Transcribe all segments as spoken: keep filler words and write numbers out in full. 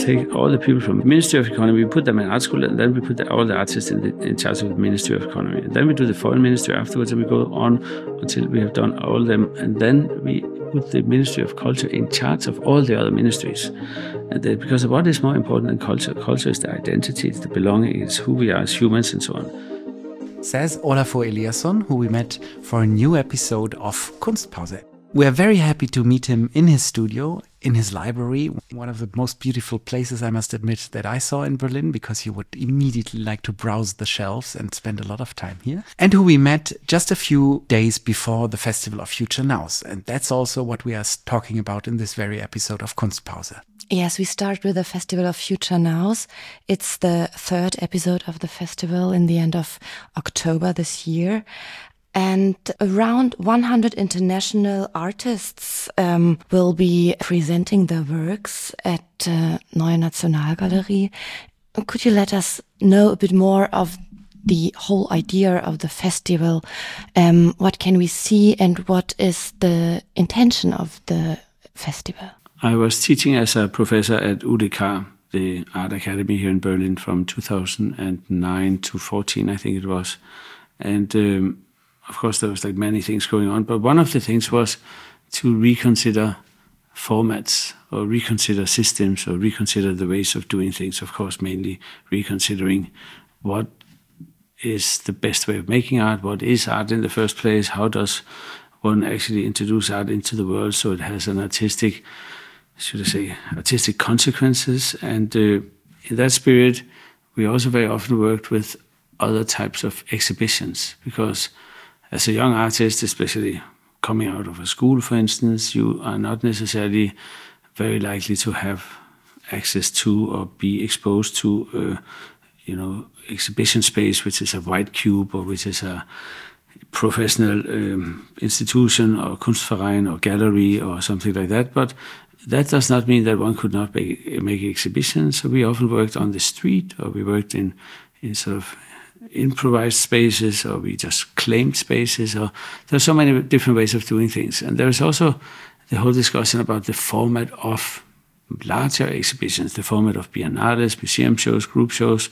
take all the people from the Ministry of Economy, we put them in art school, and then we put the, all the artists in, the, in charge of the Ministry of Economy. And then we do the Foreign Ministry afterwards, and we go on until we have done all of them. And then we put the Ministry of Culture in charge of all the other ministries. And the, because what is more important than culture? Culture is the identity, it's the belonging, it's who we are as humans, and so on. Says Olafur Eliasson, who we met for a new episode of Kunstpause. We are very happy to meet him in his studio, in his library, one of the most beautiful places, I must admit, that I saw in Berlin, because you would immediately like to browse the shelves and spend a lot of time here. And who we met just a few days before the Festival of Future Nows. And that's also what we are talking about in this very episode of Kunstpause. Yes, we start with the Festival of Future Nows. It's the third episode of the festival in the end of October this year. And around one hundred international artists um, will be presenting their works at uh, Neue Nationalgalerie. Could you let us know a bit more of the whole idea of the festival? Um, what can we see, and what is the intention of the festival? I was teaching as a professor at U D K, the Art Academy here in Berlin, from two thousand nine to fourteen, I think it was. And um, of course, there was like many things going on, but one of the things was to reconsider formats or reconsider systems or reconsider the ways of doing things. Of course, mainly reconsidering what is the best way of making art, what is art in the first place, how does one actually introduce art into the world so it has an artistic, should I say, artistic consequences. And uh, in that spirit, we also very often worked with other types of exhibitions, because as a young artist, especially coming out of a school, for instance, you are not necessarily very likely to have access to or be exposed to, uh, you know, exhibition space, which is a white cube or which is a professional um, institution or Kunstverein or gallery or something like that. But that does not mean that one could not make, make exhibitions. So we often worked on the street, or we worked in, in sort of improvised spaces, or we just claimed spaces, or there are so many different ways of doing things. And there is also the whole discussion about the format of larger exhibitions, the format of biennales, museum shows, group shows.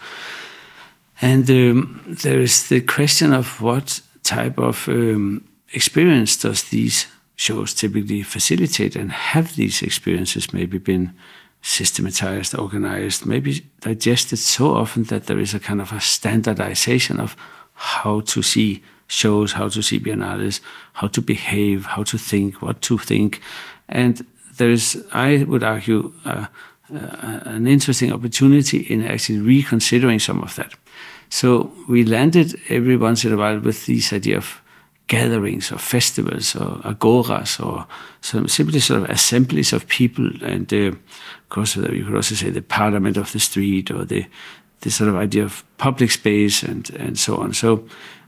And um, there is the question of what type of um, experience does these shows typically facilitate, and have these experiences maybe been systematized, organized, maybe digested so often that there is a kind of a standardization of how to see shows, how to see biennales, how to behave, how to think, what to think. And there is, I would argue, uh, uh, an interesting opportunity in actually reconsidering some of that. So we landed every once in a while with this idea of gatherings or festivals or agoras, or some simply sort of assemblies of people. And uh, of course, you could also say the parliament of the street, or the, the sort of idea of public space, and, and so on. So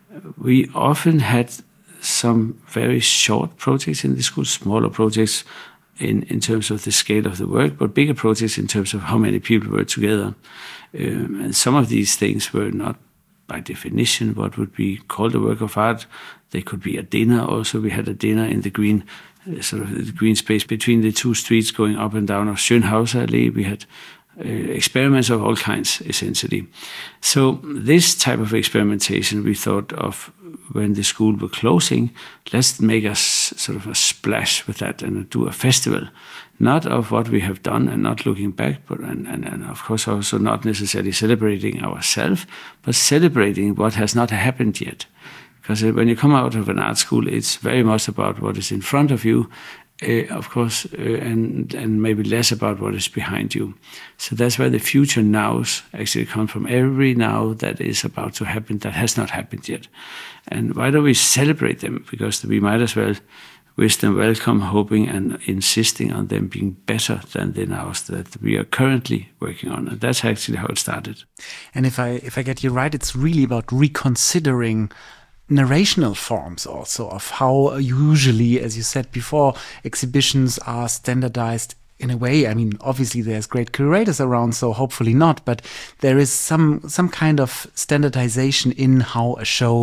we often had some very short projects in the school, smaller projects in, in terms of the scale of the work, but bigger projects in terms of how many people were together. Um, and some of these things were not, by definition, what would be called a work of art. They could be a dinner also. We had a dinner in the green, uh, sort of the green space between the two streets going up and down of Schönhauser Allee. We had uh, experiments of all kinds, essentially. So this type of experimentation we thought of when the school were closing. Let's make us sort of a splash with that and do a festival, not of what we have done and not looking back, but and, and, and of course also not necessarily celebrating ourselves, but celebrating what has not happened yet. Because when you come out of an art school, it's very much about what is in front of you, uh, of course, uh, and and maybe less about what is behind you. So that's where the future nows actually come from. Every now that is about to happen that has not happened yet. And why don't we celebrate them? Because we might as well wish them welcome, hoping and insisting on them being better than the nows that we are currently working on. And that's actually how it started. And if I if I get you right, it's really about reconsidering narrational forms also of how usually, as you said before, exhibitions are standardized in a way. I mean, obviously there's great curators around, so hopefully not, but there is some some kind of standardization in how a show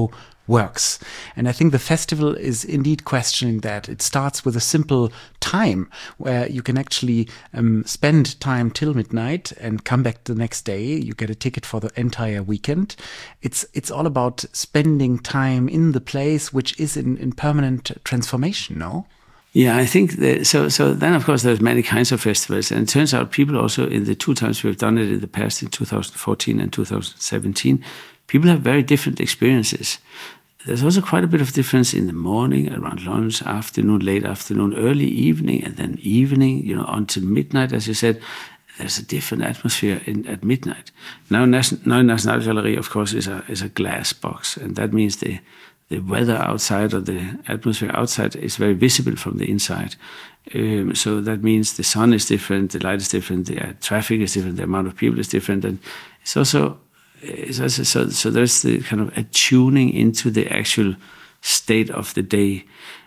works. And I think the festival is indeed questioning that. It starts with a simple time where you can actually um, spend time till midnight and come back the next day. You get a ticket for the entire weekend. It's it's all about spending time in the place, which is in, in permanent transformation, no? Yeah, I think that, so. So then, of course, there's many kinds of festivals, and it turns out people also in the two times we've done it in the past, in two thousand fourteen and two thousand seventeen, people have very different experiences. There's also quite a bit of difference in the morning, around lunch, afternoon, late afternoon, early evening, and then evening, you know, until midnight, as you said. There's a different atmosphere in, at midnight. Now, now Nationalgalleriet, of course, is a is a glass box, and that means the the weather outside or the atmosphere outside is very visible from the inside. Um, so that means the sun is different, the light is different, the uh, traffic is different, the amount of people is different, and it's also, it's also so, so there's the kind of a tuning into the actual state of the day,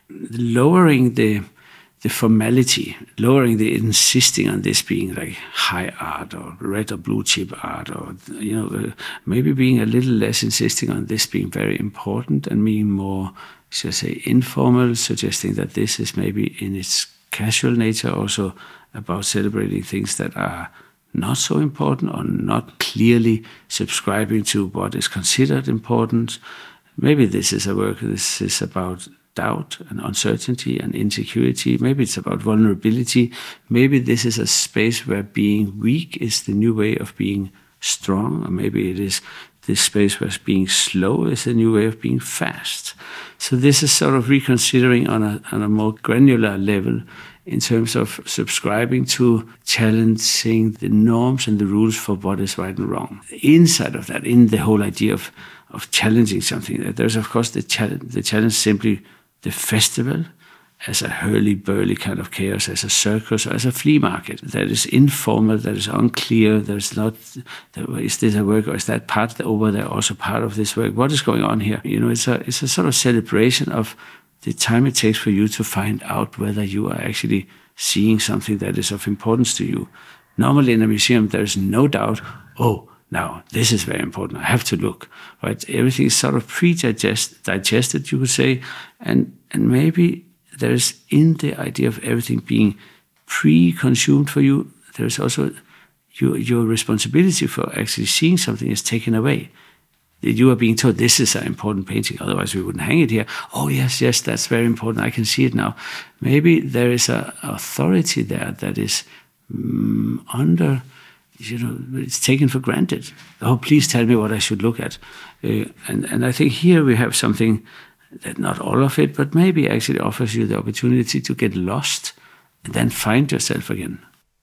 lowering the the formality, lowering the insisting on this being like high art or red or blue chip art, or, you know, uh, maybe being a little less insisting on this being very important and being more, shall I say, informal, suggesting that this is maybe in its casual nature also about celebrating things that are not so important or not clearly subscribing to what is considered important. Maybe this is a work, this is about doubt and uncertainty and insecurity. Maybe it's about vulnerability. Maybe this is a space where being weak is the new way of being strong. Or maybe it is this space where being slow is the new way of being fast. So this is sort of reconsidering on a, on a more granular level in terms of subscribing to challenging the norms and the rules for what is right and wrong. Inside of that, in the whole idea of, of challenging something, there's of course the challenge, the challenge simply the festival as a hurly-burly kind of chaos, as a circus, or as a flea market that is informal, that is unclear, there's not, is this a work or is that part over there also part of this work? What is going on here? You know, it's a, it's a sort of celebration of the time it takes for you to find out whether you are actually seeing something that is of importance to you. Normally in a museum, there's no doubt, oh, now, this is very important. I have to look, right? Everything is sort of pre-digested, you could say. And, and maybe there's, in the idea of everything being pre-consumed for you, there's also your, your responsibility for actually seeing something is taken away. You are being told, this is an important painting, otherwise we wouldn't hang it here. Oh, yes, yes, that's very important. I can see it now. Maybe there is an authority there that is um, under... You know, it's taken for granted. Oh, please tell me what I should look at. Uh, and, and I think here we have something that not all of it, but maybe actually offers you the opportunity to get lost and then find yourself again.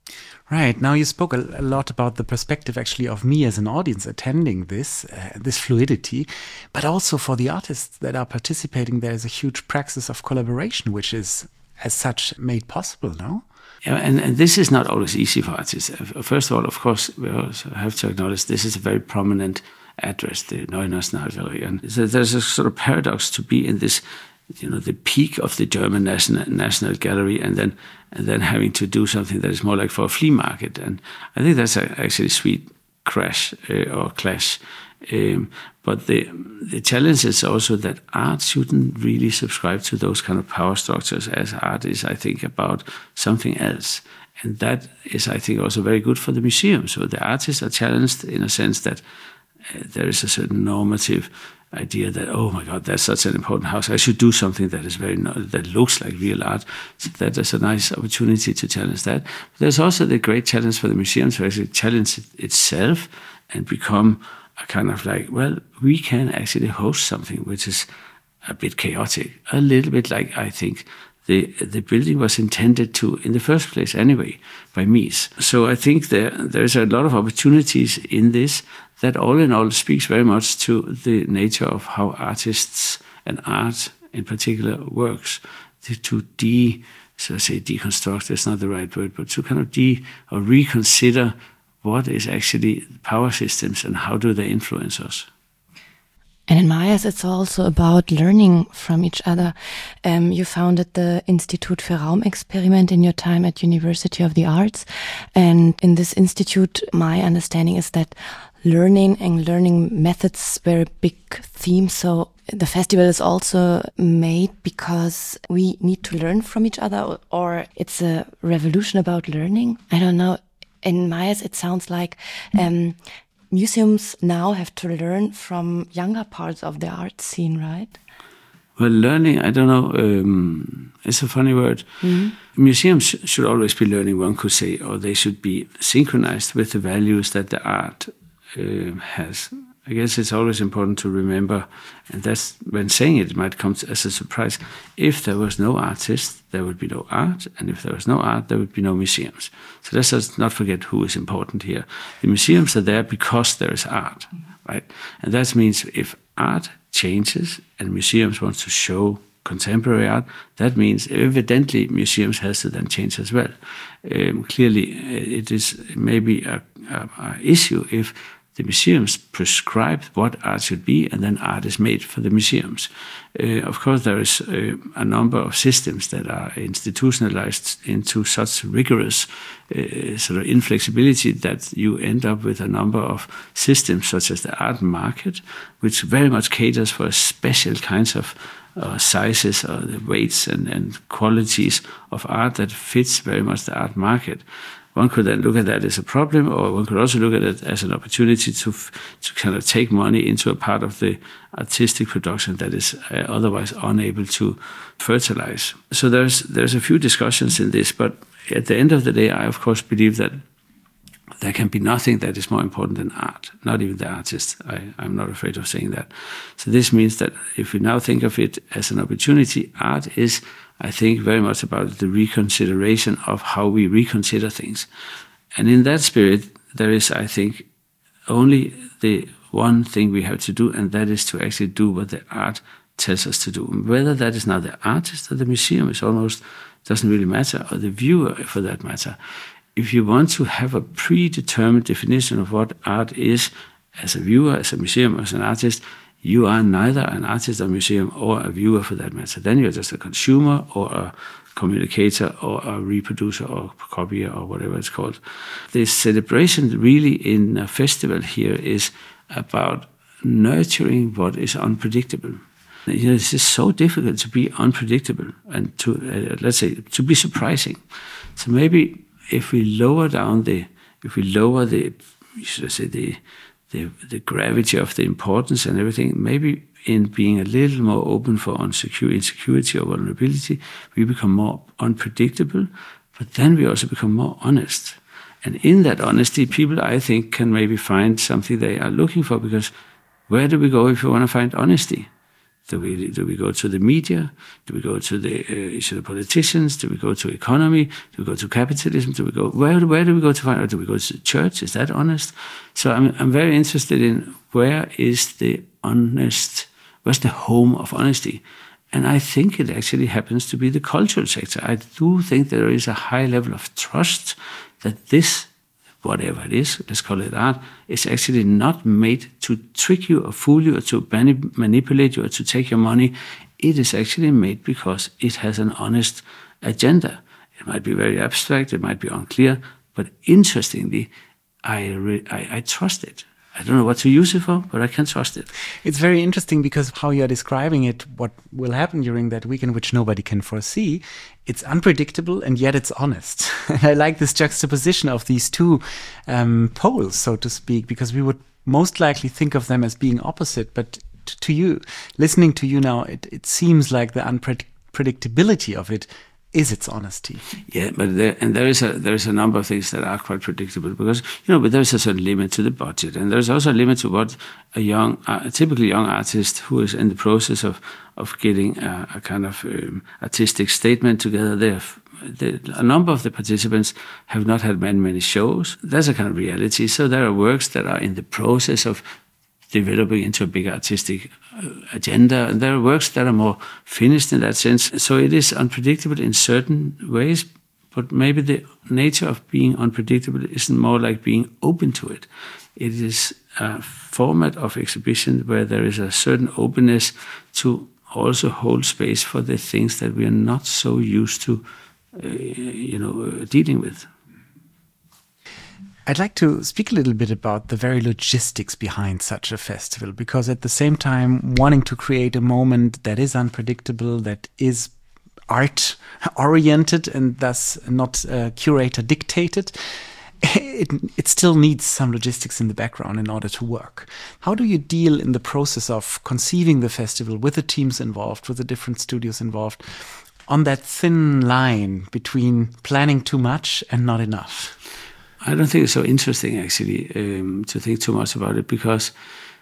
Right. Now you spoke a, a lot about the perspective actually of me as an audience attending this, uh, this fluidity, but also for the artists that are participating, there is a huge praxis of collaboration, which is as such made possible, no? Yeah, and, and this is not always easy for artists. First of all, of course, we also have to acknowledge this is a very prominent address, the Neue Nationalgalerie. And so there's a sort of paradox to be in this, you know, the peak of the German National, National Gallery and then and then having to do something that is more like for a flea market. And I think that's a, actually a sweet crash uh, or clash. Um, but the the challenge is also that art shouldn't really subscribe to those kind of power structures, as art is, I think, about something else. And that is, I think, also very good for the museum. So the artists are challenged in a sense that uh, there is a certain normative idea that, oh my God, that's such an important house. I should do something that is very that looks like real art. So that is a nice opportunity to challenge that. But there's also the great challenge for the museum to actually challenge it itself and become a kind of like, well, we can actually host something which is a bit chaotic, a little bit like I think the the building was intended to in the first place anyway by Mies. So I think there there's a lot of opportunities in this that all in all speaks very much to the nature of how artists and art in particular works, to, to de, so I say deconstruct, that's not the right word, but to kind of de or reconsider what is actually power systems and how do they influence us. And in my eyes, it's also about learning from each other. Um, you founded the Institut für Raumexperiment in your time at University of the Arts. And in this institute, my understanding is that learning and learning methods were a big theme. So the festival is also made because we need to learn from each other, or it's a revolution about learning. I don't know. In my eyes, it sounds like um, museums now have to learn from younger parts of the art scene, right? Well, learning, I don't know, um, it's a funny word. Mm-hmm. Museums sh- should always be learning, one could say, or they should be synchronized with the values that the art uh, has. I guess it's always important to remember, and that's when saying it, it might come as a surprise. If there was no artist, there would be no art, and if there was no art, there would be no museums. So let's just not forget who is important here. The museums are there because there is art, right? And that means if art changes and museums want to show contemporary art, that means evidently museums has to then change as well. Um, clearly, it is maybe a, a, a issue if the museums prescribe what art should be, and then art is made for the museums. Uh, of course, there is uh, a number of systems that are institutionalized into such rigorous uh, sort of inflexibility that you end up with a number of systems, such as the art market, which very much caters for special kinds of uh, sizes or the weights and, and qualities of art that fits very much the art market. One could then look at that as a problem, or one could also look at it as an opportunity to to kind of take money into a part of the artistic production that is uh, otherwise unable to fertilize. So there's there's a few discussions in this, but at the end of the day, I of course believe that there can be nothing that is more important than art, not even the artist. I, I'm not afraid of saying that. So this means that if we now think of it as an opportunity, art is, I think, very much about the reconsideration of how we reconsider things. And in that spirit, there is, I think, only the one thing we have to do, and that is to actually do what the art tells us to do. Whether that is now the artist or the museum, is almost doesn't really matter, or the viewer for that matter. If you want to have a predetermined definition of what art is, as a viewer, as a museum, as an artist, you are neither an artist or museum or a viewer for that matter. Then you're just a consumer or a communicator or a reproducer or copier or whatever it's called. The celebration really in a festival here is about nurturing what is unpredictable. You know, it's just so difficult to be unpredictable and to, uh, let's say, to be surprising. So maybe if we lower down the, if we lower the, should I say, the, the, the gravity of the importance and everything, maybe in being a little more open for unsecure, insecurity or vulnerability, we become more unpredictable, but then we also become more honest. And in that honesty, people, I think, can maybe find something they are looking for, because where do we go if we want to find honesty? Do we, do we go to the media? Do we go to the, uh, to the politicians? Do we go to economy? Do we go to capitalism? Do we go where? Where do we go to find? Or do we go to the church? Is that honest? So I'm I'm very interested in where is the honest? Where's the home of honesty? And I think it actually happens to be the cultural sector. I do think there is a high level of trust that this, whatever it is, let's call it art, is actually not made to trick you or fool you or to mani- manipulate you or to take your money. It is actually made because it has an honest agenda. It might be very abstract, it might be unclear, but interestingly, I, re- I, I trust it. I don't know what to use it for, but I can trust it. It's very interesting because how you're describing it, what will happen during that weekend, which nobody can foresee, it's unpredictable and yet it's honest. And I like this juxtaposition of these two um, poles, so to speak, because we would most likely think of them as being opposite. But t- to you, listening to you now, it, it seems like the unpredictability of it is its honesty. Yeah, but there, and there is a there is a number of things that are quite predictable, because you know, but there's a certain limit to the budget, and there's also a limit to what a young, uh, a typically young artist who is in the process of of getting a, a kind of um, artistic statement together. They have, the, a number of the participants have not had many many shows. That's a kind of reality. So there are works that are in the process of developing into a big artistic uh, agenda. And there are works that are more finished in that sense. So it is unpredictable in certain ways, but maybe the nature of being unpredictable isn't more like being open to it. It is a format of exhibition where there is a certain openness to also hold space for the things that we are not so used to, uh, you know, uh, dealing with. I'd like to speak a little bit about the very logistics behind such a festival, because at the same time, wanting to create a moment that is unpredictable, that is art oriented and thus not uh, curator dictated, it, it still needs some logistics in the background in order to work. How do you deal in the process of conceiving the festival with the teams involved, with the different studios involved, on that thin line between planning too much and not enough? I don't think it's so interesting, actually, um, to think too much about it, because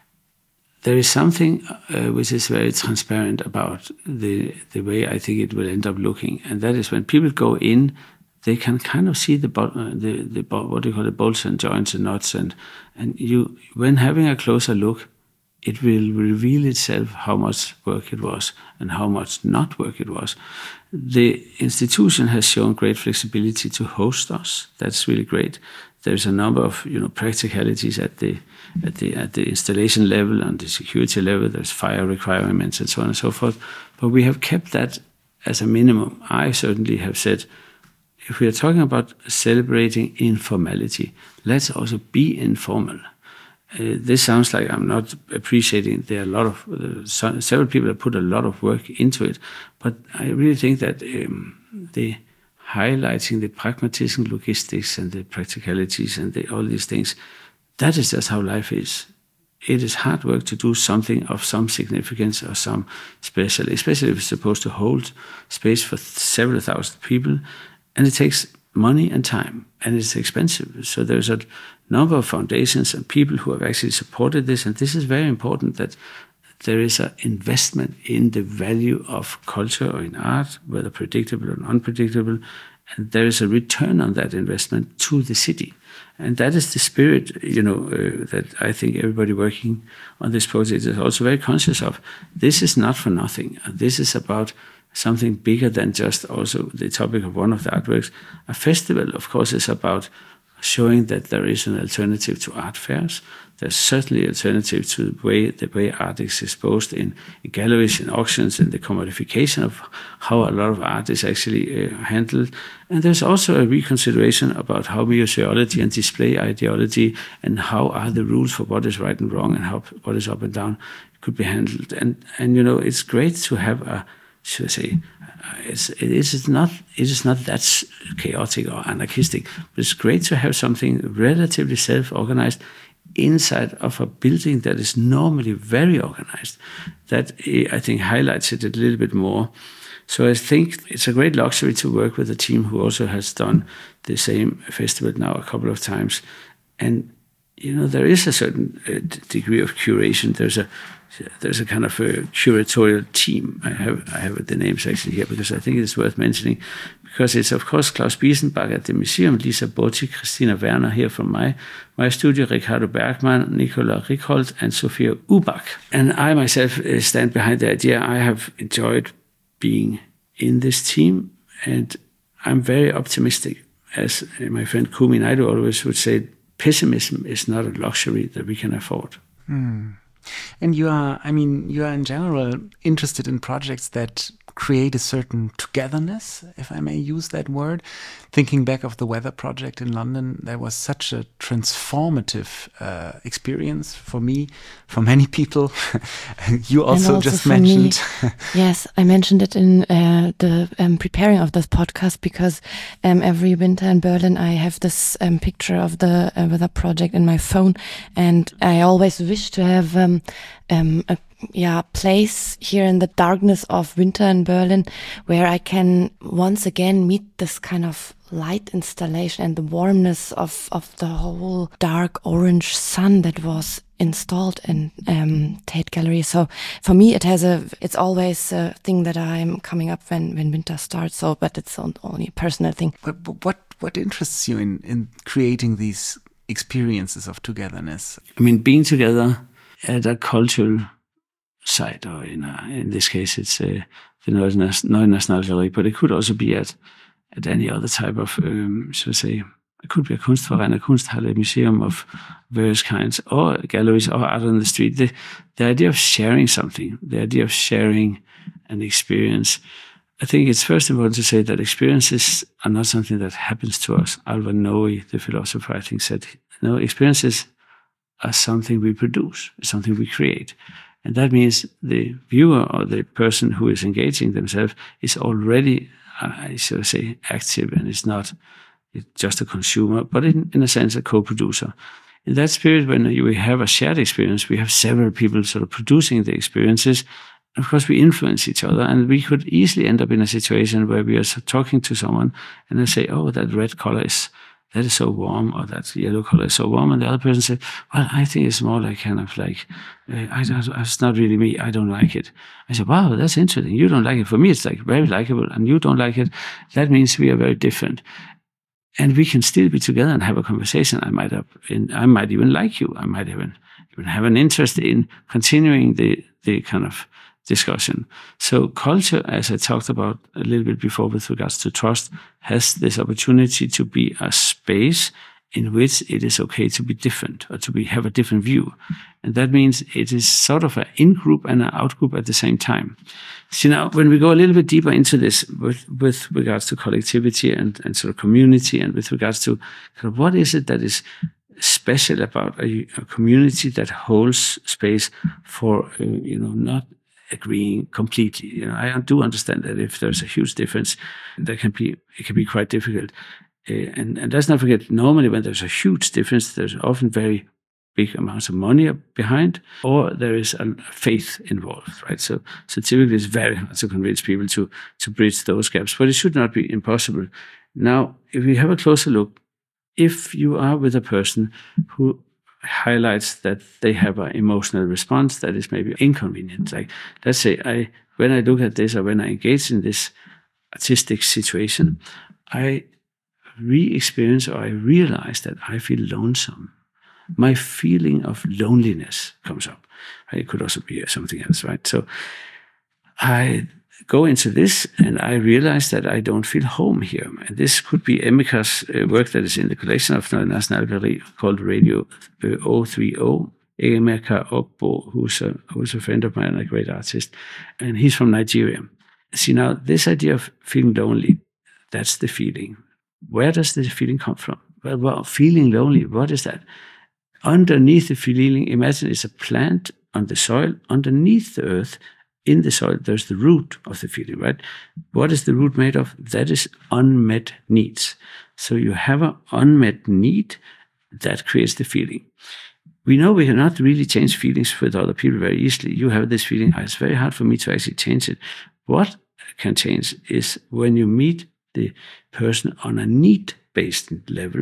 there is something uh, which is very transparent about the the way I think it will end up looking, and that is when people go in, they can kind of see the uh, the the what do you call it, bolts and joints and nuts, and and you when having a closer look, it will reveal itself how much work it was and how much not work it was. The institution has shown great flexibility to host us. That's really great. There's a number of you know practicalities at the at the at the installation level and the security level. There's fire requirements and so on and so forth. But we have kept that as a minimum. I certainly have said, if we are talking about celebrating informality, let's also be informal. Uh, this sounds like I'm not appreciating. There are a lot of uh, so, several people have put a lot of work into it, but I really think that um, the highlighting the pragmatism, logistics, and the practicalities, and the, all these things, that is just how life is. It is hard work to do something of some significance or some special, especially if it's supposed to hold space for several thousand people, and it takes money and time, and it's expensive. So there's a number of foundations and people who have actually supported this, and this is very important, that there is an investment in the value of culture or in art, whether predictable or unpredictable, and there is a return on that investment to the city. And that is the spirit, you know, uh, that I think everybody working on this project is also very conscious of. This is not for nothing. This is about something bigger than just also the topic of one of the artworks. A festival, of course, is about showing that there is an alternative to art fairs. There's certainly an alternative to the way the way art is exposed in, in galleries, in auctions, and the commodification of how a lot of art is actually uh, handled. And there's also a reconsideration about how museology and display ideology and how are the rules for what is right and wrong and how what is up and down could be handled. And and you know, it's great to have a, should I say, it's, it is not it is not that chaotic or anarchistic, but it's great to have something relatively self-organized inside of a building that is normally very organized. That, I think, highlights it a little bit more. So I think it's a great luxury to work with a team who also has done the same festival now a couple of times. And, you know, there is a certain uh, degree of curation. There's a There's a kind of a curatorial team. I have I have the names actually here because I think it's worth mentioning, because it's of course Klaus Biesenbach at the museum, Lisa Botti, Christina Werner here from my my studio, Ricardo Bergman, Nicola Rickholt, and Sophia Ubach. And I myself stand behind the idea. I have enjoyed being in this team, and I'm very optimistic. As my friend Kumi Naidoo always would say, pessimism is not a luxury that we can afford. Mm. And you are, I mean, you are in general interested in projects that create a certain togetherness, if I may use that word. Thinking back of the Weather Project in London, there was such a transformative uh, experience for me, for many people. You also, also just mentioned. Yes, I mentioned it in uh, the um, preparing of this podcast, because um, every winter in Berlin I have this um, picture of the uh, Weather Project in my phone, and I always wish to have um, um, a yeah, place here in the darkness of winter in Berlin where I can once again meet this kind of light installation and the warmness of, of the whole dark orange sun that was installed in um, Tate Gallery. So for me, it has a, it's always a thing that I'm coming up when, when winter starts. So, but it's only a personal thing. But, but what, what interests you in, in creating these experiences of togetherness? I mean, being together at a cultural site, or in, a, in this case, it's uh, the Neue Nationalgalerie, but it could also be at at any other type of, um, shall I say, it could be a Kunstverein, a Kunsthalle, a museum of various kinds, or galleries, or art on the street. The, the idea of sharing something, the idea of sharing an experience, I think it's first important to say that experiences are not something that happens to us. Alva Noe, the philosopher, I think, said, no, experiences are something we produce, something we create. And that means the viewer or the person who is engaging themselves is already, I should say, active, and is not just a consumer, but in, in a sense a co-producer. In that spirit, when we have a shared experience, we have several people sort of producing the experiences. Of course, we influence each other, and we could easily end up in a situation where we are talking to someone and they say, oh, that red color is, that is so warm, or that yellow color is so warm. And the other person says, well, I think it's more like kind of like, uh, I, I, it's not really me, I don't like it. I said, wow, that's interesting. You don't like it. For me, it's like very likable, and you don't like it. That means we are very different. And we can still be together and have a conversation. I might have, in, I might even like you. I might even, even have an interest in continuing the, the kind of discussion. So culture, as I talked about a little bit before with regards to trust, has this opportunity to be a space in which it is okay to be different, or to be have a different view. And that means it is sort of an in-group and an out-group at the same time. See, now, when we go a little bit deeper into this with, with regards to collectivity and, and sort of community, and with regards to kind of what is it that is special about a, a community that holds space for, uh, you know, not agreeing completely. You know, I do understand that if there's a huge difference, there can be, it can be quite difficult. Uh, and, and let's not forget, normally when there's a huge difference, there's often very big amounts of money behind, or there is a faith involved, right? So, so typically it's very hard to convince people to, to bridge those gaps, but it should not be impossible. Now, if we have a closer look, if you are with a person who highlights that they have an emotional response that is maybe inconvenient, like let's say I, when I look at this, or when I engage in this artistic situation, I re-experience, or I realize that I feel lonesome. My feeling of loneliness comes up. Right? It could also be something else, right? So I go into this and I realize that I don't feel home here. And this could be Emika's uh, work that is in the collection of Nasjonalgalleriet called Radio uh, oh three oh. Emika Ogbo, who's a, who's a friend of mine, a great artist, and he's from Nigeria. See, now, this idea of feeling lonely, that's the feeling. Where does the feeling come from? Well, well, feeling lonely, what is that? Underneath the feeling, imagine it's a plant on the soil. Underneath the earth, in the soil, there's the root of the feeling, right? What is the root made of? That is unmet needs. So you have an unmet need that creates the feeling. We know we cannot really change feelings with other people very easily. You have this feeling, it's very hard for me to actually change it. What can change is when you meet the person on a need-based level.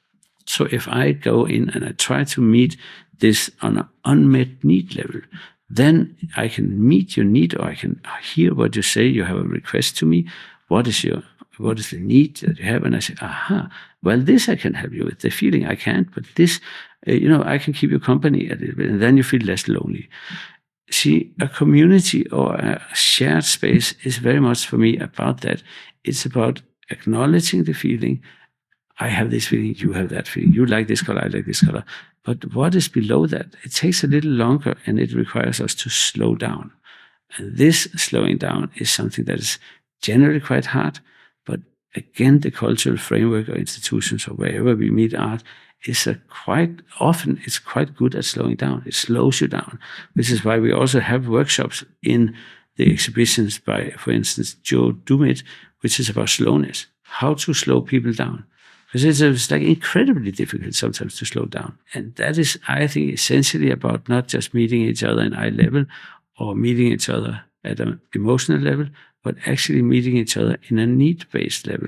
So if I go in and I try to meet this on an unmet need level, then I can meet your need, or I can hear what you say. You have a request to me. What is your, what is the need that you have? And I say, aha, well, this I can help you with. The feeling I can't, but this, uh, you know, I can keep you company a little bit, and then you feel less lonely. See, a community or a shared space is very much for me about that. It's about acknowledging the feeling. I have this feeling, you have that feeling. You like this color, I like this color. But what is below that? It takes a little longer, and it requires us to slow down. And this slowing down is something that is generally quite hard. But again, the cultural framework or institutions, or wherever we meet art, is a quite often, it's quite good at slowing down. It slows you down, which is why we also have workshops in the exhibitions by, for instance, Joe Dumit, which is about slowness, how to slow people down. Because it's, it's like incredibly difficult sometimes to slow down. And that is, I think, essentially about not just meeting each other in eye level or meeting each other at an emotional level, but actually meeting each other in a need-based level.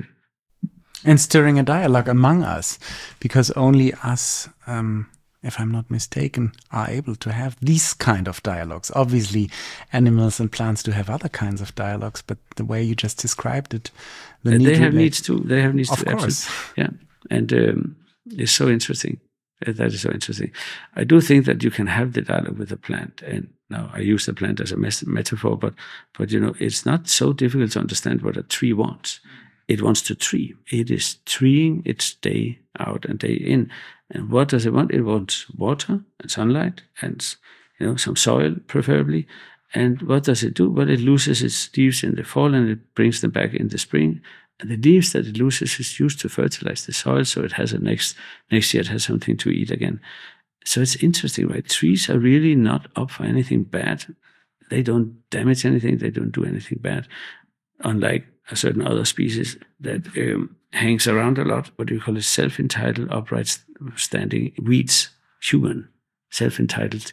And stirring a dialogue among us, because only us, um, if I'm not mistaken, are able to have these kind of dialogues. Obviously, animals and plants do have other kinds of dialogues, but the way you just described it, the uh, need they have relate- needs too. They have needs of too. Of course, absolutely. Yeah, and um, it's so interesting. Uh, that is so interesting. I do think that you can have the dialogue with a plant, and now I use the plant as a mes- metaphor, but but you know, it's not so difficult to understand what a tree wants. It wants to tree. It is treeing its day out and day in. And what does it want? It wants water and sunlight and, you know, some soil preferably. And what does it do? Well, it loses its leaves in the fall and it brings them back in the spring. And the leaves that it loses is used to fertilize the soil, so it has a next next year it has something to eat again. So it's interesting, right? Trees are really not up for anything bad. They don't damage anything. They don't do anything bad, unlike a certain other species that um, hangs around a lot. What do you call it? Self-entitled, upright standing weeds, human, self-entitled.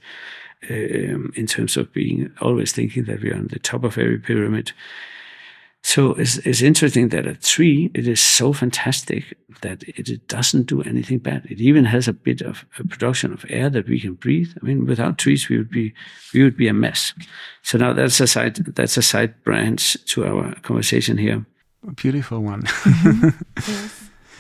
Um, in terms of being always thinking that we are on the top of every pyramid. So it's, it's interesting that a tree, it is so fantastic that it, it doesn't do anything bad. It even has a bit of a production of air that we can breathe. I mean, without trees, we would be we would be a mess. So now that's a side that's a side branch to our conversation here. A beautiful one. Mm-hmm. Yes.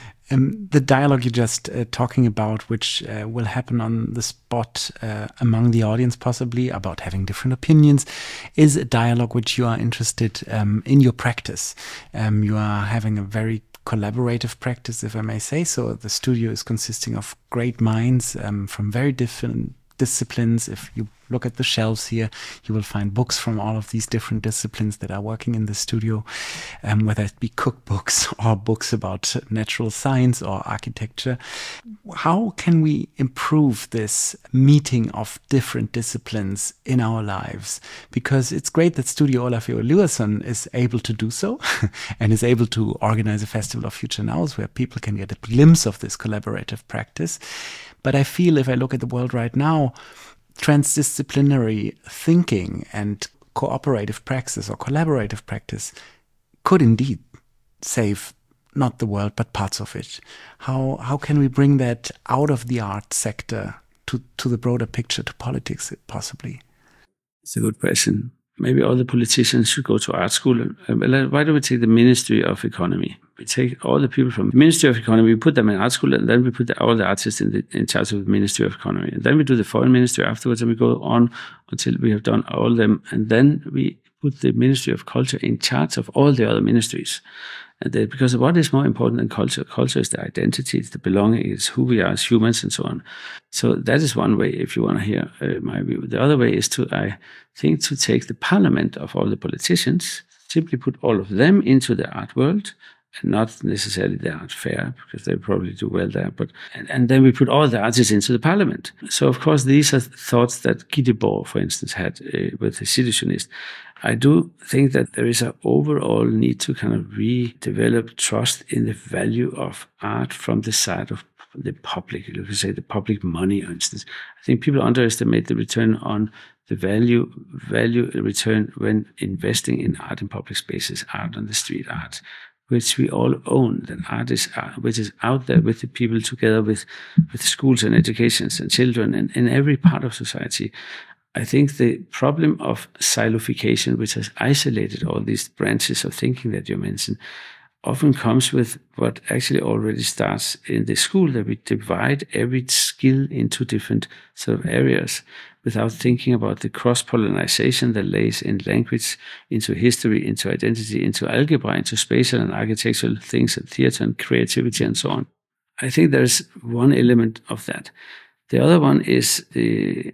Um, the dialogue you're just uh, talking about, which uh, will happen on the spot uh, among the audience, possibly about having different opinions, is a dialogue which you are interested um, in your practice. Um, you are having a very collaborative practice, if I may say so. The studio is consisting of great minds um, from very different disciplines. If you look at the shelves here, you will find books from all of these different disciplines that are working in the studio, um, whether it be cookbooks or books about natural science or architecture. How can we improve this meeting of different disciplines in our lives? Because it's great that Studio Ólafur Eliasson is able to do so and is able to organize a Festival of Future Nows where people can get a glimpse of this collaborative practice. But I feel if I look at the world right now, transdisciplinary thinking and cooperative practice or collaborative practice could indeed save not the world, but parts of it. How how can we bring that out of the art sector to, to the broader picture, to politics, possibly? It's a good question. Maybe all the politicians should go to art school. Why don't we take the Ministry of Economy? We take all the people from the Ministry of Economy, we put them in art school, and then we put the, all the artists in, the, in charge of the Ministry of Economy. And then we do the Foreign Ministry afterwards, and we go on until we have done all of them. And then we put the Ministry of Culture in charge of all the other ministries. And they, because what is more important than culture? Culture is the identity, it's the belonging, it's who we are as humans, and so on. So that is one way, if you want to hear uh, my view. The other way is to, I think, to take the parliament of all the politicians, simply put all of them into the art world, and not necessarily the art fair, because they probably do well there. But and, and then we put all the artists into the parliament. So, of course, these are thoughts that Guy Debord, for instance, had uh, with the Citizenist. I do think that there is an overall need to kind of redevelop trust in the value of art from the side of the public. You could say the public money, for instance. I think people underestimate the return on the value, value return when investing in art in public spaces, art on the street, art which we all own, that art is, which is out there with the people, together with, with schools and educations and children and in every part of society. I think the problem of silification, which has isolated all these branches of thinking that you mentioned, often comes with what actually already starts in the school, that we divide every skill into different sort of areas without thinking about the cross-pollination that lays in language, into history, into identity, into algebra, into spatial and architectural things, and theater and creativity and so on. I think there's one element of that. The other one is the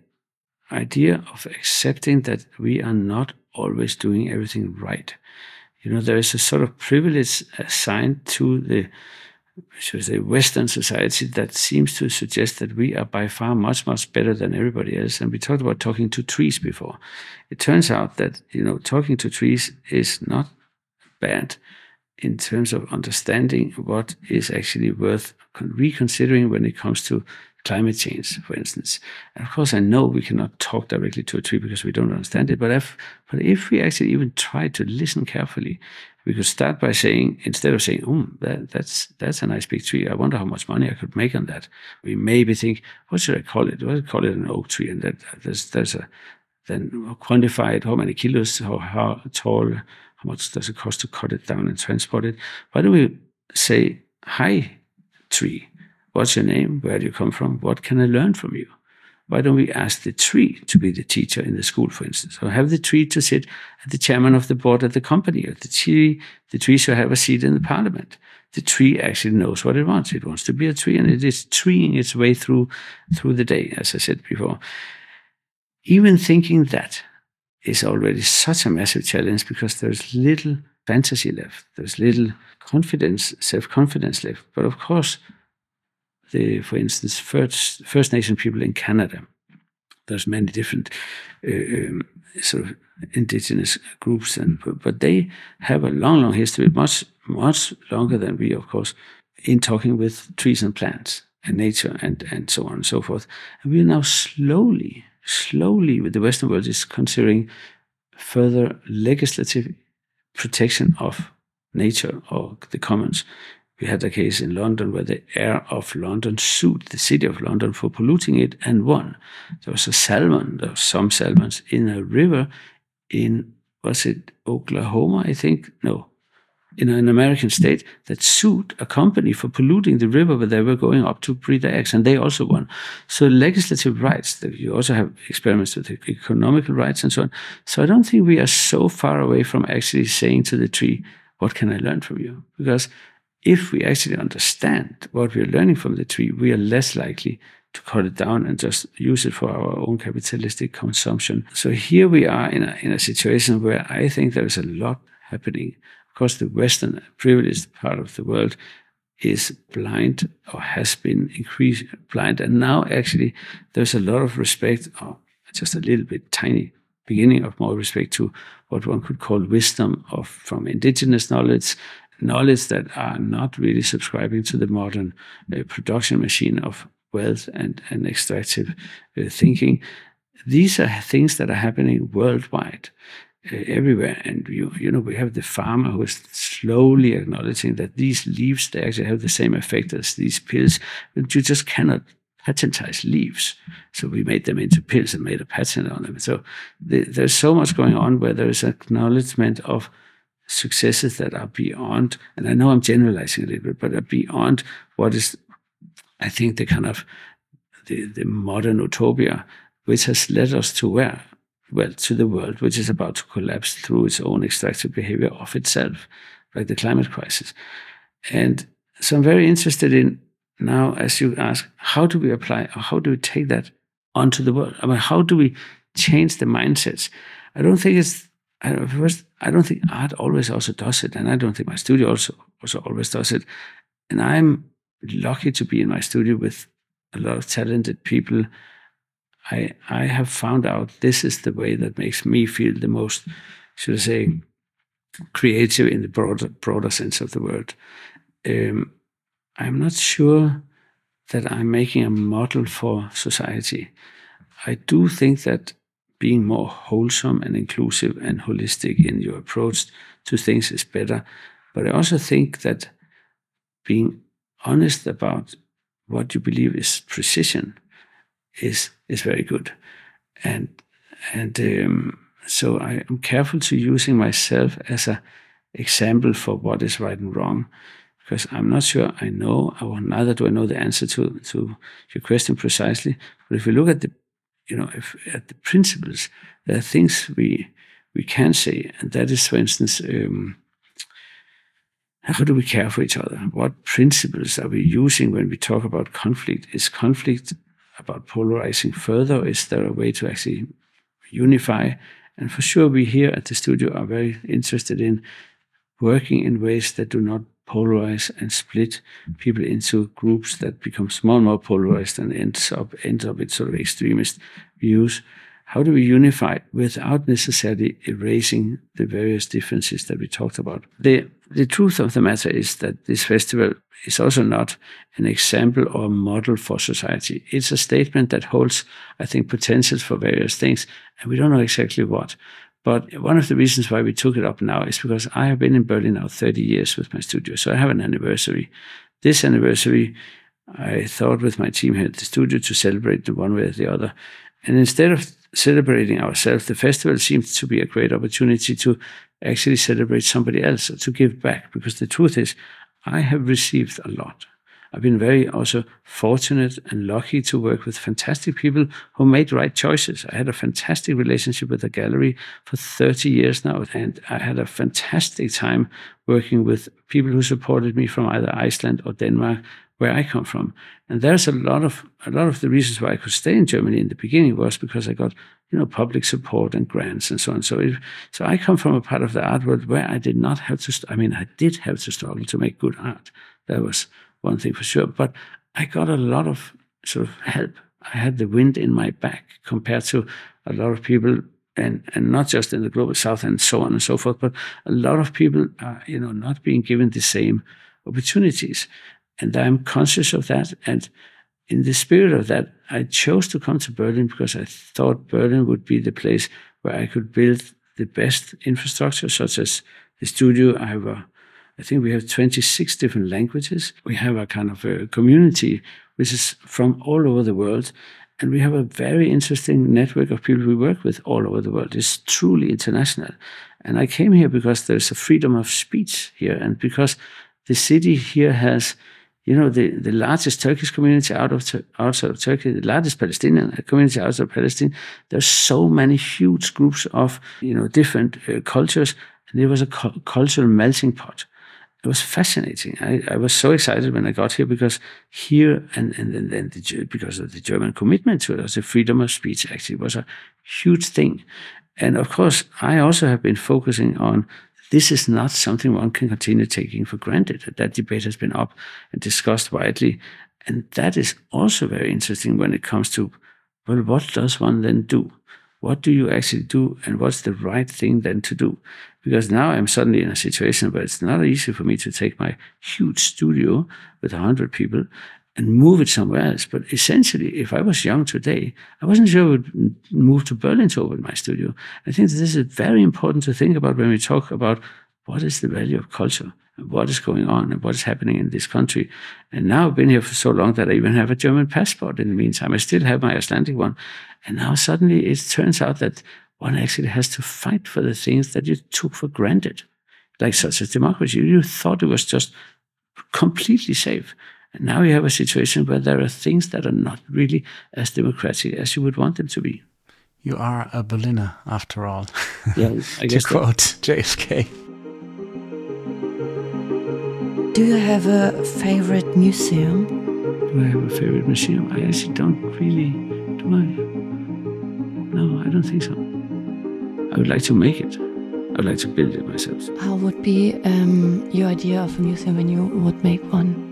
idea of accepting that we are not always doing everything right. You know, there is a sort of privilege assigned to the, should I say, Western society that seems to suggest that we are by far much, much better than everybody else. And we talked about talking to trees before. It turns out that, you know, talking to trees is not bad in terms of understanding what is actually worth reconsidering when it comes to climate change, for instance. And of course, I know we cannot talk directly to a tree because we don't understand it, but if, but if we actually even try to listen carefully, we could start by saying, instead of saying, oh, that, that's that's a nice big tree, I wonder how much money I could make on that. We maybe think, what should I call it? What should I call it an oak tree? And that there's, there's a, then quantify it, how many kilos, how, how tall, how much does it cost to cut it down and transport it? Why do we say, hi, tree? What's your name? Where do you come from? What can I learn from you? Why don't we ask the tree to be the teacher in the school, for instance, or have the tree to sit at the chairman of the board at the company, or the tree, the tree should have a seat in the parliament. The tree actually knows what it wants. It wants to be a tree, and it is treeing its way through, through the day, as I said before. Even thinking that is already such a massive challenge because there's little fantasy left. There's little confidence, self-confidence left. But of course, the, for instance, First, First Nation people in Canada, there's many different uh, um, sort of indigenous groups, and but they have a long, long history, much, much longer than we, of course, in talking with trees and plants and nature and, and so on and so forth. And we are now slowly, slowly, with the Western world, is considering further legislative protection of nature or the commons. We had a case in London where the Air of London sued the City of London for polluting it and won. There was a salmon, there were some salmons in a river in, was it Oklahoma, I think? No. In an American state that sued a company for polluting the river where they were going up to breed their eggs, and they also won. So legislative rights, you also have experiments with economical rights and so on. So I don't think we are so far away from actually saying to the tree, what can I learn from you? Because if we actually understand what we are learning from the tree, we are less likely to cut it down and just use it for our own capitalistic consumption. So here we are in a, in a situation where I think there is a lot happening. Of course, the Western privileged part of the world is blind or has been increased blind. And now actually there's a lot of respect, or just a little bit tiny beginning of more respect to what one could call wisdom of from indigenous knowledge, knowledge that are not really subscribing to the modern uh, production machine of wealth and, and extractive uh, thinking. These are things that are happening worldwide. Uh, everywhere, and you you know we have the farmer who is slowly acknowledging that these leaves, they actually have the same effect as these pills, but you just cannot patentize leaves. So we made them into pills and made a patent on them. So the, there's so much going on where there is acknowledgement of successes that are beyond, and I know I'm generalizing a little bit, but are beyond what is, I think, the kind of the, the modern utopia, which has led us to where? Well, to the world, which is about to collapse through its own extractive behavior of itself, like the climate crisis. And so I'm very interested in now, as you ask, how do we apply, or how do we take that onto the world? I mean, how do we change the mindsets? I don't think it's, I don't, first, I don't think art always also does it, and I don't think my studio also, also always does it. And I'm lucky to be in my studio with a lot of talented people. I, I have found out this is the way that makes me feel the most, should I say, creative in the broader, broader sense of the word. Um, I'm not sure that I'm making a model for society. I do think that being more wholesome and inclusive and holistic in your approach to things is better. But I also think that being honest about what you believe is precision is is very good, and and um, so I am careful to using myself as a example for what is right and wrong, because I'm not sure I know, or neither do I know the answer to to your question precisely. But if we look at the, you know, if at the principles, there are things we we can say, and that is, for instance, um, how do we care for each other? What principles are we using when we talk about conflict? Is conflict about polarizing further? Is there a way to actually unify? And for sure, we here at the studio are very interested in working in ways that do not polarize and split people into groups that become more and more polarized and ends up ends up with sort of extremist views. How do we unify without necessarily erasing the various differences that we talked about? The the truth of the matter is that this festival is also not an example or a model for society. It's a statement that holds, I think, potentials for various things, and we don't know exactly what. But one of the reasons why we took it up now is because I have been in Berlin now thirty years with my studio, so I have an anniversary. This anniversary, I thought with my team here at the studio to celebrate in one way or the other. And instead of celebrating ourselves, the festival seems to be a great opportunity to actually celebrate somebody else, or to give back. Because the truth is, I have received a lot. I've been very also fortunate and lucky to work with fantastic people who made right choices. I had a fantastic relationship with the gallery for thirty years now, and I had a fantastic time working with people who supported me from either Iceland or Denmark, where I come from. And there's a lot of a lot of the reasons why I could stay in Germany in the beginning was because I got, you know, public support and grants and so on. So, it, so I come from a part of the art world where I did not have to. I mean, I did have to struggle to make good art. That was one thing for sure. But I got a lot of sort of help. I had the wind in my back compared to a lot of people, and and not just in the global south and so on and so forth. But a lot of people are, you know, not being given the same opportunities. And I'm conscious of that. And in the spirit of that, I chose to come to Berlin because I thought Berlin would be the place where I could build the best infrastructure, such as the studio. I have a, I think we have twenty-six different languages. We have a kind of a community which is from all over the world. And we have a very interesting network of people we work with all over the world. It's truly international. And I came here because there's a freedom of speech here. And because the city here has, you know, the, the largest Turkish community out of outside of Turkey, the largest Palestinian community outside of Palestine. There's so many huge groups of, you know, different uh, cultures. And it was a cu- cultural melting pot. It was fascinating. I, I was so excited when I got here because here, and and, and, and the, because of the German commitment to it, the freedom of speech actually was a huge thing. And of course, I also have been focusing on this is not something one can continue taking for granted. That debate has been up and discussed widely. And that is also very interesting when it comes to, well, what does one then do? What do you actually do? And what's the right thing then to do? Because now I'm suddenly in a situation where it's not easy for me to take my huge studio with one hundred people and move it somewhere else. But essentially, if I was young today, I wasn't sure I would move to Berlin to open my studio. I think this is very important to think about when we talk about what is the value of culture and what is going on and what is happening in this country. And now I've been here for so long that I even have a German passport in the meantime. I still have my Icelandic one. And now suddenly it turns out that one actually has to fight for the things that you took for granted, like such as democracy. You thought it was just completely safe. And now you have a situation where there are things that are not really as democratic as you would want them to be. You are a Berliner, after all. Yeah, I guess. To quote J F K. Do you have a favorite museum? Do I have a favorite museum? I actually don't really. Do I? No, I don't think so. I would like to make it. I would like to build it myself. How would be um, your idea of a museum when you would make one?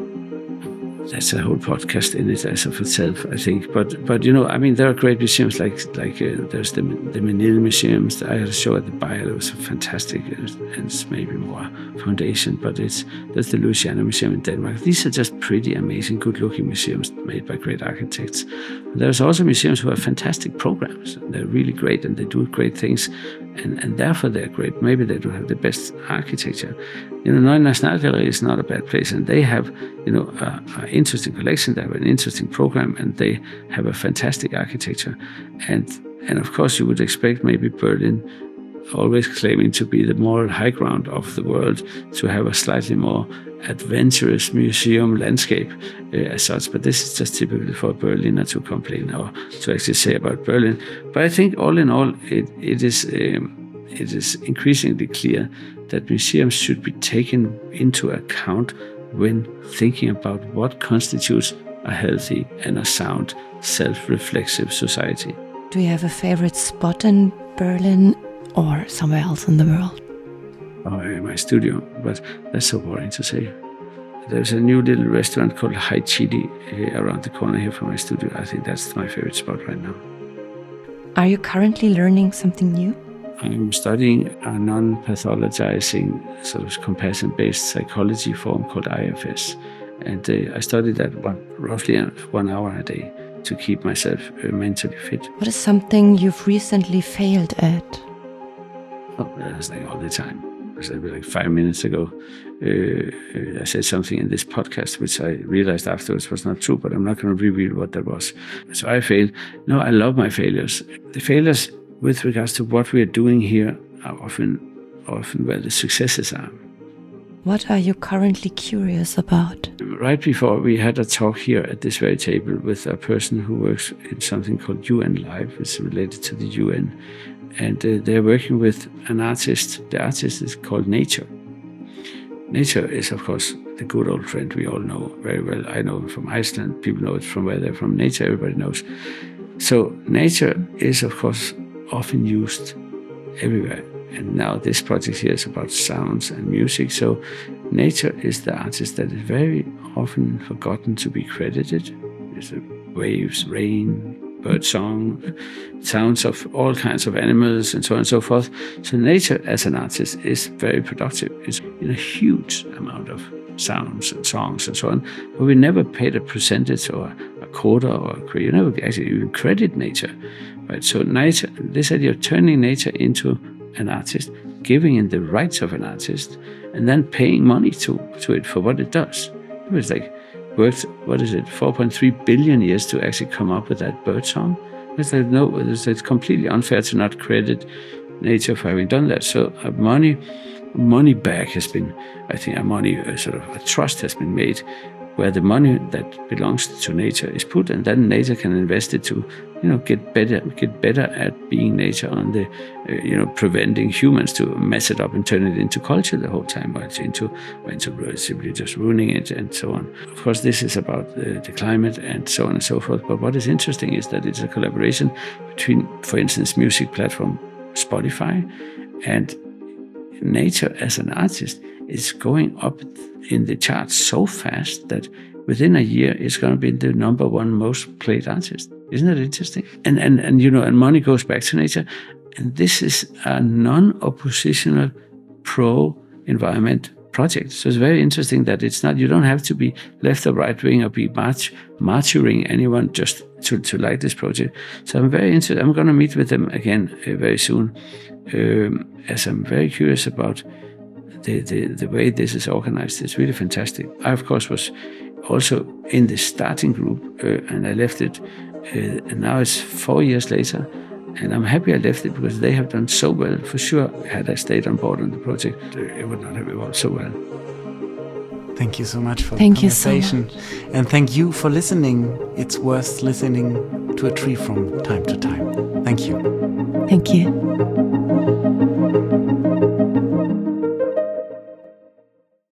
That's a whole podcast in it as of itself, I think. But but you know, I mean, there are great museums like like uh, there's the the Menil museums. I had a show at the Bayer. It was fantastic, and it's maybe more foundation. But it's there's the Louisiana Museum in Denmark. These are just pretty amazing, good-looking museums made by great architects. There's also museums who have fantastic programs. They're really great, and they do great things, and and therefore they're great. Maybe they don't have the best architecture. You know, Neue Nationalgalerie is not a bad place, and they have, you know, a, a interesting collection. They have an interesting program, and they have a fantastic architecture. And and of course, you would expect maybe Berlin, always claiming to be the moral high ground of the world, to have a slightly more adventurous museum landscape uh, as such. But this is just typical for a Berliner to complain or to actually say about Berlin. But I think all in all, it it is um, it is increasingly clear that museums should be taken into account when thinking about what constitutes a healthy and a sound, self-reflexive society. Do you have a favorite spot in Berlin or somewhere else in the world? Oh, my studio, but that's so boring to say. There's a new little restaurant called High Chili uh, around the corner here from my studio. I think that's my favorite spot right now. Are you currently learning something new? I'm studying a non-pathologizing, sort of compassion-based psychology form called I F S. And uh, I study that one, roughly one hour a day to keep myself uh, mentally fit. What is something you've recently failed at? Oh, that's like all the time. I said like five minutes ago, uh, I said something in this podcast which I realized afterwards was not true, but I'm not going to reveal what that was. So I failed. No, I love my failures. The failures with regards to what we are doing here are often, often where the successes are. What are you currently curious about? Right before we had a talk here at this very table with a person who works in something called U N Live, which is related to the U N. And uh, they're working with an artist. The artist is called Nature. Nature is, of course, the good old friend we all know very well. I know him from Iceland. People know it from where they're from. Nature, everybody knows. So nature is, of course, often used everywhere. And now this project here is about sounds and music. So nature is the artist that is very often forgotten to be credited. There's the waves, rain, bird song, sounds of all kinds of animals, and so on and so forth. So nature as an artist is very productive. It's in a huge amount of sounds and songs and so on. But we never paid a percentage or a quarter or a, you never actually even credit nature. Right? So nature, this idea of turning nature into an artist, giving it the rights of an artist, and then paying money to, to it for what it does. It was like, worked, what is it, four point three billion years to actually come up with that bird song. It's like, no, it's, it's completely unfair to not credit nature for having done that. So uh, money, money back has been, I think, a money, uh, sort of a trust has been made, where the money that belongs to nature is put, and then nature can invest it to, you know, get better, get better at being nature on the, uh, you know, preventing humans to mess it up and turn it into culture the whole time, or into, or into simply just ruining it and so on. Of course, this is about uh, the climate and so on and so forth. But what is interesting is that it's a collaboration between, for instance, music platform Spotify and nature as an artist is going up in the charts so fast that within a year it's going to be the number one most played artist. Isn't that interesting? And and and you know, and money goes back to nature. And this is a non-oppositional pro-environment project. So it's very interesting that it's not, you don't have to be left or right wing or be march, martyring anyone just to, to like this project. So I'm very interested. I'm going to meet with them again uh, very soon, um, as I'm very curious about the, the, the way this is organized. It's really fantastic. I, of course, was also in the starting group uh, and I left it. Uh, and now it's four years later. And I'm happy I left it because they have done so well. For sure, had I stayed on board on the project, it would not have evolved so well. Thank you so much for thank the conversation. You so much. And thank you for listening. It's worth listening to a tree from time to time. Thank you. Thank you.